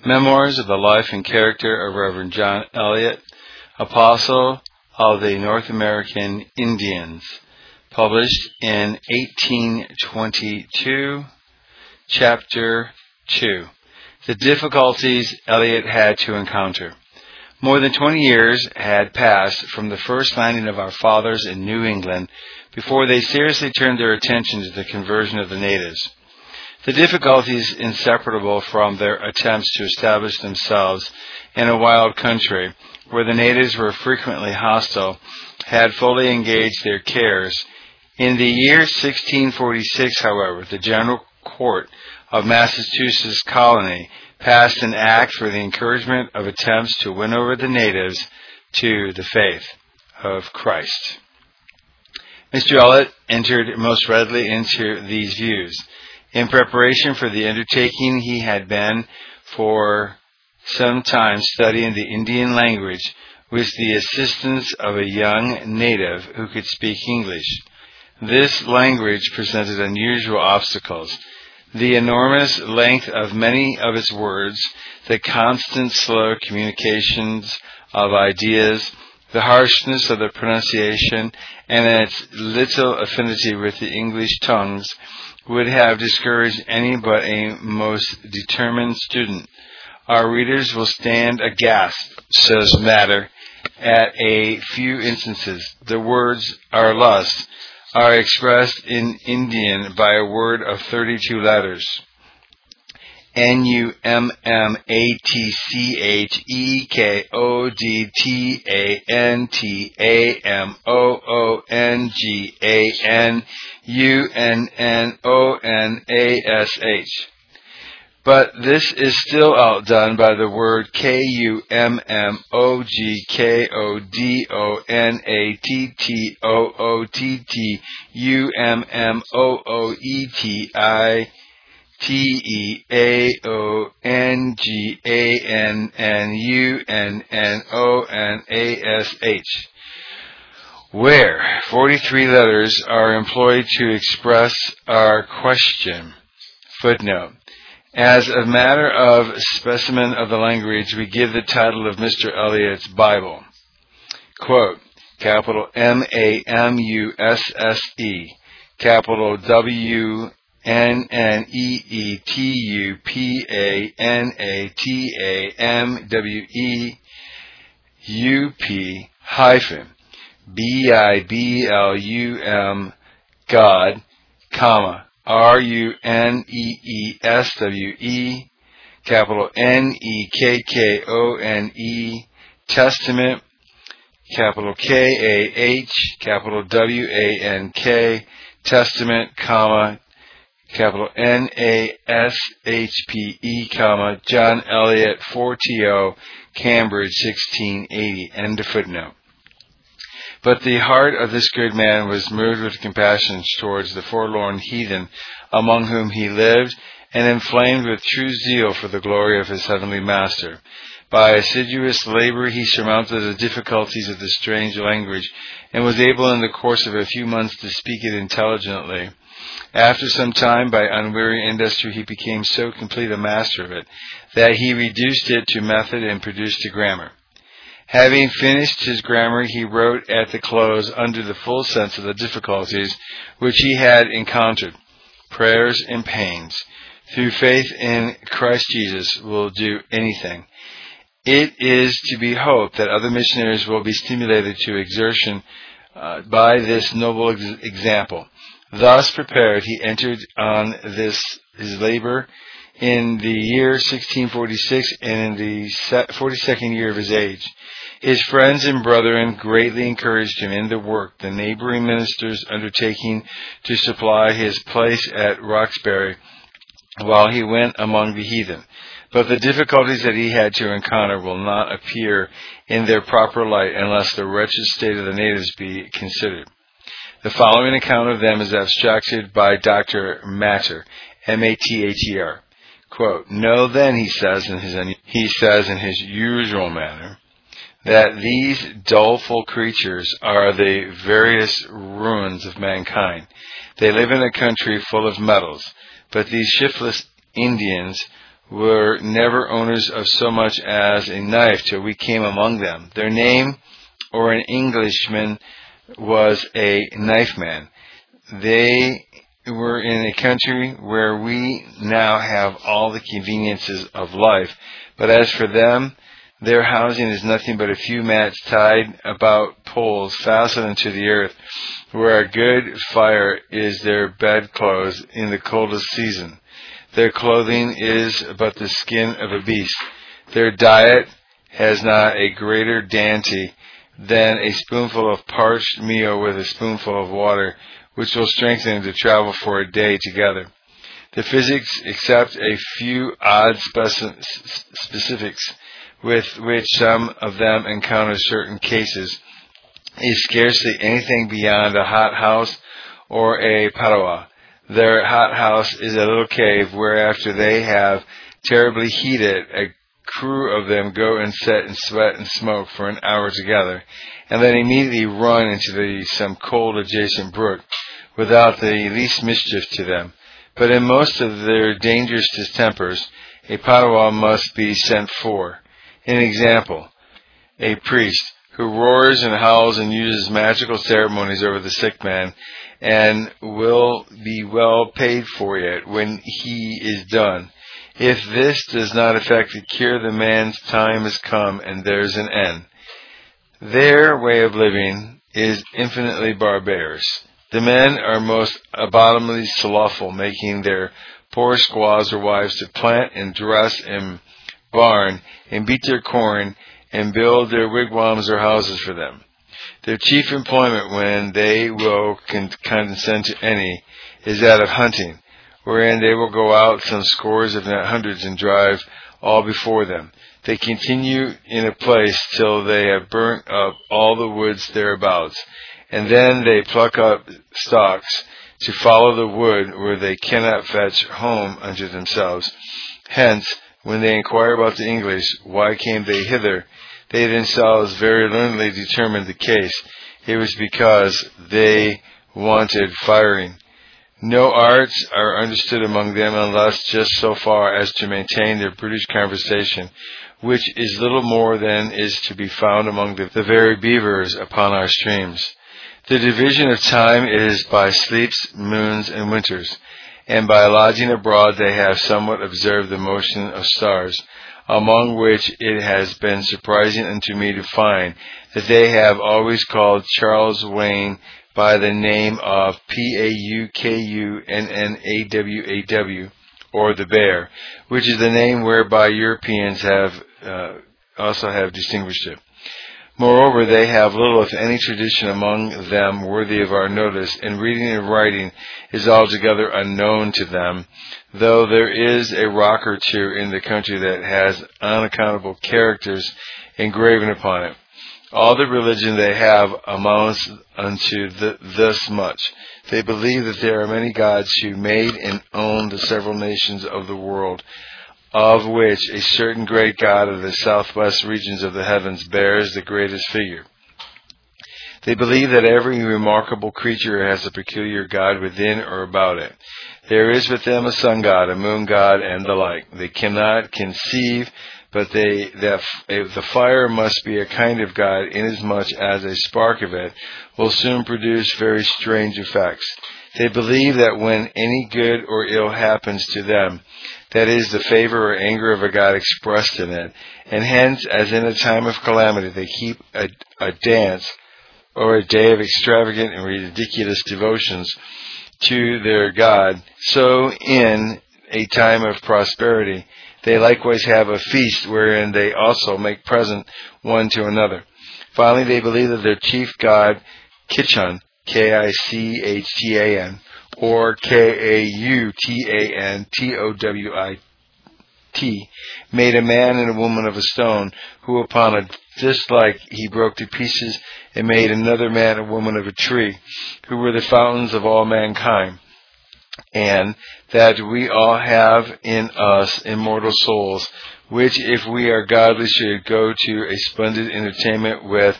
Memoirs of the Life and Character of Reverend John Eliot, Apostle of the North American Indians, published in 1822, Chapter 2. The difficulties Eliot had to encounter. More than 20 years had passed from the first landing of our fathers in New England before they seriously turned their attention to the conversion of the natives. The difficulties inseparable from their attempts to establish themselves in a wild country where the natives were frequently hostile had fully engaged their cares. In the year 1646, however, the General Court of Massachusetts Colony passed an act for the encouragement of attempts to win over the natives to the faith of Christ. Mr. Eliot entered most readily into these views. In preparation for the undertaking, he had been for some time studying the Indian language with the assistance of a young native who could speak English. This language presented unusual obstacles. The enormous length of many of its words, the constant slow communications of ideas, the harshness of the pronunciation, and its little affinity with the English tongues would have discouraged any but a most determined student. Our readers will stand aghast, says Matter, at a few instances. The words "our lust" are expressed in Indian by a word of 32 letters. Nummongodash. But this is still outdone by the word Kummodash, where 43 letters are employed to express our question. Footnote. As a matter of specimen of the language, we give the title of Mr. Eliot's Bible. Quote, capital M-A-M-U-S-S-E, capital W-N-N-E-E-T-U-P-A-N-A-T-A-M-W-E-U-P hyphen B-I-B-L-U-M God, comma, R-U-N-E-E-S-W-E, capital N-E-K-K-O-N-E, Testament, capital K-A-H, capital W-A-N-K, Testament, comma, capital N-A-S-H-P-E, comma, John Eliot, 4TO, Cambridge, 1680, end of footnote. But the heart of this good man was moved with compassion towards the forlorn heathen among whom he lived, and inflamed with true zeal for the glory of his heavenly Master. By assiduous labor he surmounted the difficulties of the strange language, and was able in the course of a few months to speak it intelligently. After some time, by unwearied industry, he became so complete a master of it, that he reduced it to method and produced a grammar. Having finished his grammar, he wrote at the close, under the full sense of the difficulties which he had encountered, prayers and pains. Through faith in Christ Jesus will do anything. It is to be hoped that other missionaries will be stimulated to exertion by this noble example. Thus prepared, he entered on his labor in the year 1646 and in the 42nd year of his age. His friends and brethren greatly encouraged him in the work, the neighboring ministers undertaking to supply his place at Roxbury while he went among the heathen. But the difficulties that he had to encounter will not appear in their proper light unless the wretched state of the natives be considered. The following account of them is abstracted by Dr. Matter, M-A-T-H-E-R. Quote, know then, he says in his usual manner, that these doleful creatures are the various ruins of mankind. They live in a country full of metals, but these shiftless Indians were never owners of so much as a knife till we came among them. Their name, or an Englishman, was a knife man. They were in a country where we now have all the conveniences of life, but as for them, their housing is nothing but a few mats tied about poles fastened into the earth, where a good fire is their bedclothes in the coldest season. Their clothing is but the skin of a beast. Their diet has not a greater dainty than a spoonful of parched meal with a spoonful of water, which will strengthen them to travel for a day together. The physics, except a few odd specifics with which some of them encounter certain cases, is scarcely anything beyond a hothouse or a parawa. Their hothouse is a little cave where, after they have terribly heated, a crew of them go and sit and sweat and smoke for an hour together, and then immediately run into some cold adjacent brook, without the least mischief to them. But in most of their dangerous distempers, a parawa must be sent for. An example, a priest who roars and howls and uses magical ceremonies over the sick man, and will be well paid for it when he is done. If this does not effect the cure, the man's time has come, and there's an end. Their way of living is infinitely barbarous. The men are most abominably slothful, making their poor squaws or wives to plant and dress and barn, and beat their corn, and build their wigwams or houses for them. Their chief employment, when they will condescend to any, is that of hunting, wherein they will go out some scores, if not hundreds, and drive all before them. They continue in a place till they have burnt up all the woods thereabouts, and then they pluck up stalks to follow the wood where they cannot fetch home unto themselves. Hence, when they inquire about the English, why came they hither, they themselves very learnedly determined the case. It was because they wanted firing. No arts are understood among them unless just so far as to maintain their brutish conversation, which is little more than is to be found among the very beavers upon our streams. The division of time is by sleeps, moons, and winters, and by lodging abroad they have somewhat observed the motion of stars, among which it has been surprising unto me to find that they have always called Charles Wain by the name of Paukunnaww, or the bear, which is the name whereby Europeans also have distinguished it. Moreover, they have little, if any, tradition among them worthy of our notice, and reading and writing is altogether unknown to them, though there is a rock or two in the country that has unaccountable characters engraven upon it. All the religion they have amounts unto thus much. They believe that there are many gods who made and own the several nations of the world, of which a certain great god of the southwest regions of the heavens bears the greatest figure. They believe that every remarkable creature has a peculiar god within or about it. There is with them a sun god, a moon god, and the like. They cannot conceive, but the fire must be a kind of god, inasmuch as a spark of it will soon produce very strange effects. They believe that when any good or ill happens to them, that is the favor or anger of a god expressed in it, and hence, as in a time of calamity, they keep a dance or a day of extravagant and ridiculous devotions to their god, so in a time of prosperity they likewise have a feast wherein they also make present one to another. Finally, they believe that their chief god, Kichtan, Kichtan, or Kautantowit, made a man and a woman of a stone, who upon a dislike he broke to pieces, and made another man and woman of a tree, who were the fountains of all mankind, and that we all have in us immortal souls, which if we are godly should go to a splendid entertainment with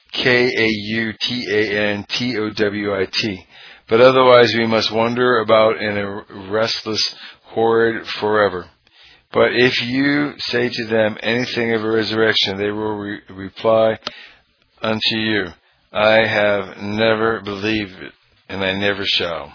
Kautantowit. But otherwise we must wander about in a restless horde forever. But if you say to them anything of a resurrection, they will reply unto you, I have never believed it, and I never shall.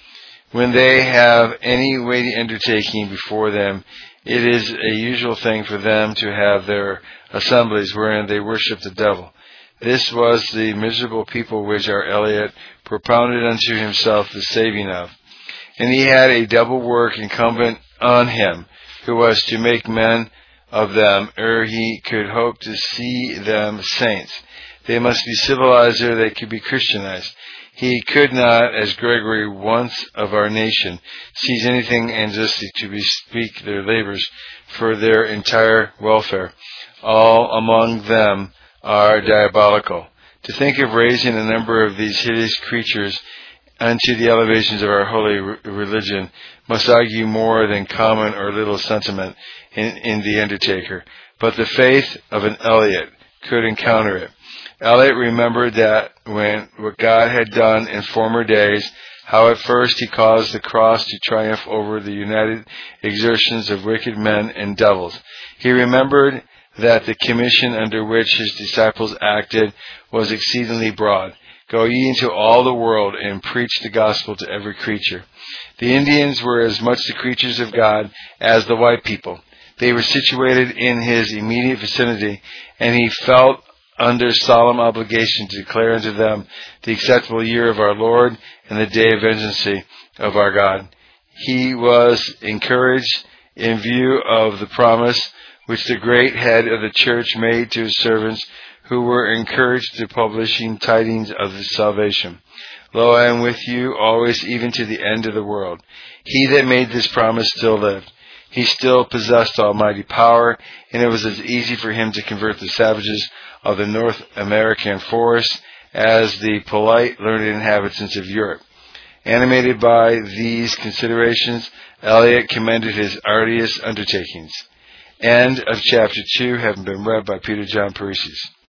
When they have any weighty undertaking before them, it is a usual thing for them to have their assemblies wherein they worship the devil. This was the miserable people which our Eliot propounded unto himself the saving of. And he had a double work incumbent on him, who was to make men of them ere he could hope to see them saints. They must be civilized ere they could be Christianized. He could not, as Gregory once of our nation, seize anything unjustly to bespeak their labors for their entire welfare. All among them are diabolical. To think of raising a number of these hideous creatures unto the elevations of our holy religion must argue more than common or little sentiment in the undertaker. But the faith of an Eliot could encounter it. Eliot remembered that what God had done in former days, how at first he caused the cross to triumph over the united exertions of wicked men and devils. He remembered that the commission under which his disciples acted was exceedingly broad. Go ye into all the world and preach the gospel to every creature. The Indians were as much the creatures of God as the white people. They were situated in his immediate vicinity, and he felt under solemn obligation to declare unto them the acceptable year of our Lord and the day of vengeance of our God. He was encouraged in view of the promise which the great head of the church made to his servants, who were encouraged to publishing tidings of his salvation. Lo, I am with you always, even to the end of the world. He that made this promise still lived. He still possessed almighty power, and it was as easy for him to convert the savages of the North American forests as the polite, learned inhabitants of Europe. Animated by these considerations, Eliot commended his arduous undertakings. End of chapter 2, having been read by Peter John Paresis.